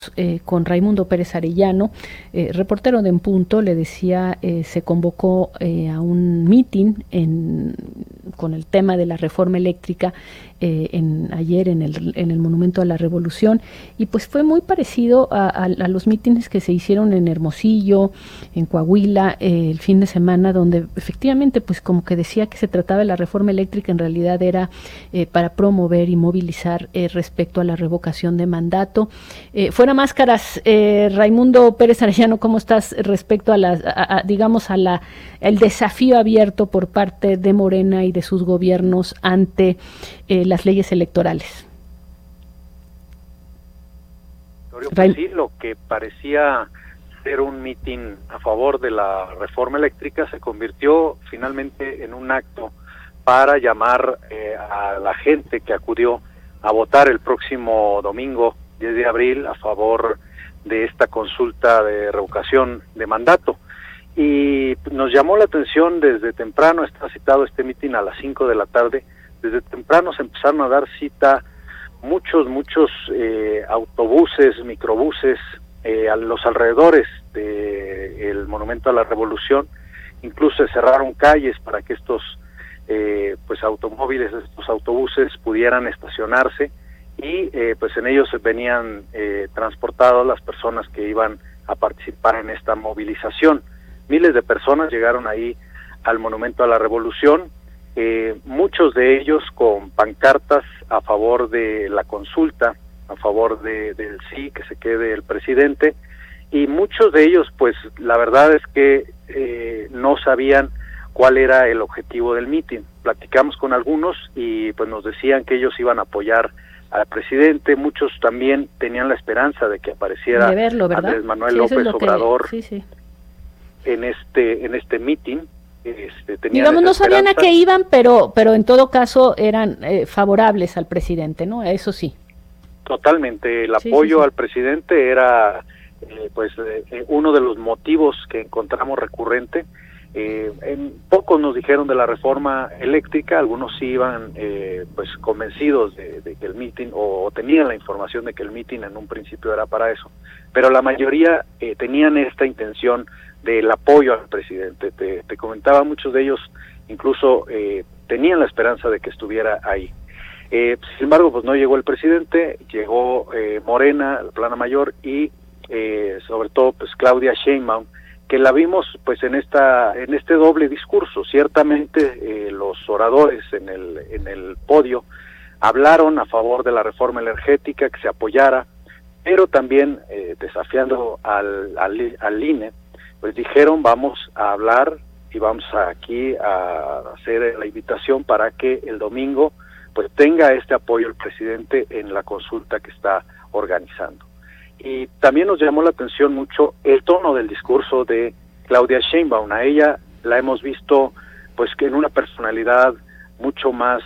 con Raimundo Pérez Arellano, reportero de En Punto. Le decía, se convocó a un meeting con el tema de la reforma eléctrica ayer en el Monumento a la Revolución, y pues fue muy parecido a los mítines que se hicieron en Hermosillo, en Coahuila, el fin de semana, donde efectivamente pues como que decía que se trataba de la reforma eléctrica, en realidad era para promover y movilizar respecto a la revocación de mandato. Fuera máscaras, Raimundo Pérez Arellano, ¿cómo estás respecto a digamos, el desafío abierto por parte de Morena y de sus gobiernos ante las leyes electorales? Pues sí, lo que parecía ser un mitin a favor de la reforma eléctrica se convirtió finalmente en un acto para llamar a la gente que acudió a votar el próximo domingo 10 de abril a favor de esta consulta de revocación de mandato. Y nos llamó la atención desde temprano. Está citado este mitin a las 5 de la tarde. Desde temprano se empezaron a dar cita muchos autobuses, microbuses a los alrededores del Monumento a la Revolución. Incluso se cerraron calles para que estos automóviles, estos autobuses pudieran estacionarse, y pues en ellos venían transportadas las personas que iban a participar en esta movilización. Miles de personas llegaron ahí al Monumento a la Revolución, muchos de ellos con pancartas a favor de la consulta, a favor del sí, que se quede el presidente, y muchos de ellos pues la verdad es que no sabían cuál era el objetivo del mitin. Platicamos con algunos y pues nos decían que ellos iban a apoyar al presidente. Muchos también tenían la esperanza de que apareciera Andrés Manuel López Obrador en este mitin. Digamos, no sabían a qué iban, pero en todo caso eran favorables al presidente, ¿no? Eso sí. Totalmente, el apoyo al presidente era uno de los motivos que encontramos recurrente. Pocos nos dijeron de la reforma eléctrica, algunos sí iban convencidos de que el mitin, o tenían la información de que el mitin en un principio era para eso, pero la mayoría tenían esta intención del apoyo al presidente. Te comentaba, muchos de ellos incluso tenían la esperanza de que estuviera ahí. Sin embargo, pues no llegó el presidente, llegó Morena, la plana mayor, y sobre todo pues Claudia Sheinbaum, que la vimos pues en este doble discurso. Ciertamente los oradores en el podio hablaron a favor de la reforma energética, que se apoyara, pero también desafiando al INE, pues dijeron: vamos a hablar y vamos aquí a hacer la invitación para que el domingo pues tenga este apoyo el presidente en la consulta que está organizando. Y también nos llamó la atención mucho el tono del discurso de Claudia Sheinbaum. A ella la hemos visto pues que en una personalidad mucho más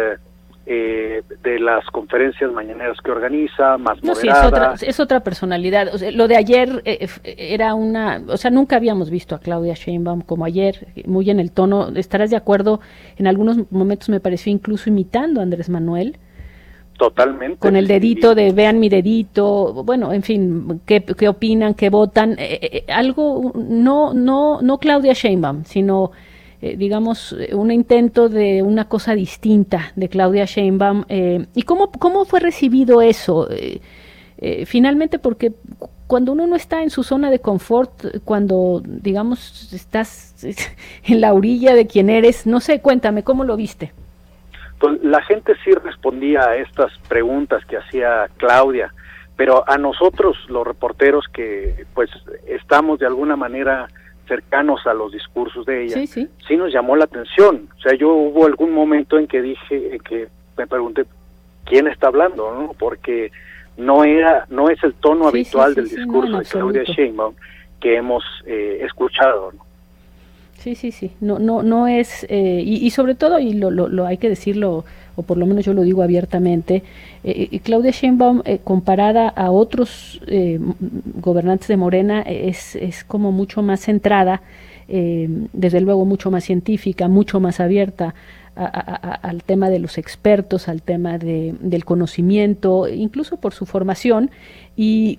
de las conferencias mañaneras que organiza, más moderada. Sí, es otra personalidad. O sea, lo de ayer era nunca habíamos visto a Claudia Sheinbaum como ayer, muy en el tono. ¿Estarás de acuerdo? En algunos momentos me pareció incluso imitando a Andrés Manuel. Totalmente. Con el dedito de vean mi dedito, bueno, en fin, qué opinan, qué votan, algo, no Claudia Sheinbaum, sino digamos un intento de una cosa distinta de Claudia Sheinbaum. ¿Y cómo fue recibido eso? Finalmente, porque cuando uno no está en su zona de confort, cuando digamos estás en la orilla de quien eres, no sé, cuéntame, ¿cómo lo viste? La gente sí respondía a estas preguntas que hacía Claudia, pero a nosotros, los reporteros que pues estamos de alguna manera cercanos a los discursos de ella, sí nos llamó la atención. O sea, hubo algún momento en que me pregunté quién está hablando, ¿no? Porque no es el tono habitual del discurso de Claudia Sheinbaum que hemos escuchado, ¿no? Sí, no es, y sobre todo, y lo hay que decirlo, o por lo menos yo lo digo abiertamente, Claudia Sheinbaum, comparada a otros gobernantes de Morena, es como mucho más centrada, desde luego mucho más científica, mucho más abierta al tema de los expertos, al tema del conocimiento, incluso por su formación, y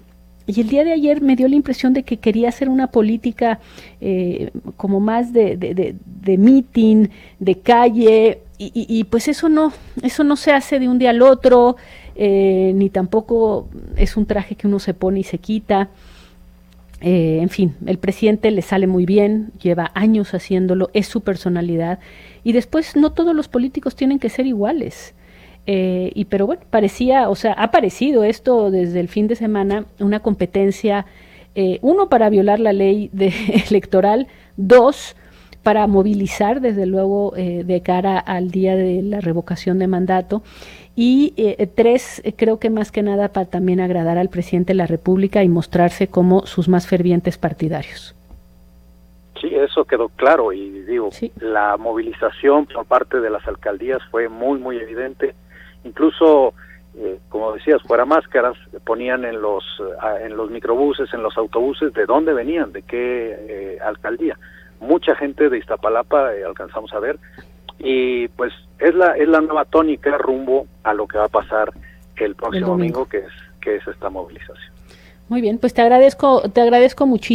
Y el día de ayer me dio la impresión de que quería hacer una política como más de meeting, de calle, y pues eso no se hace de un día al otro, ni tampoco es un traje que uno se pone y se quita. En fin, el presidente le sale muy bien, lleva años haciéndolo, es su personalidad, y después no todos los políticos tienen que ser iguales. Pero bueno, ha parecido esto desde el fin de semana una competencia, uno, para violar la ley electoral, dos, para movilizar desde luego de cara al día de la revocación de mandato, y tres, creo que más que nada para también agradar al presidente de la República y mostrarse como sus más fervientes partidarios. Sí, eso quedó claro, y digo, sí, la movilización por parte de las alcaldías fue muy, muy evidente. Incluso, como decías, fuera máscaras, ponían en los microbuses, en los autobuses, de dónde venían, de qué alcaldía. Mucha gente de Iztapalapa alcanzamos a ver, y pues es la nueva tónica rumbo a lo que va a pasar el próximo domingo, que es esta movilización. Muy bien, pues te agradezco muchísimo.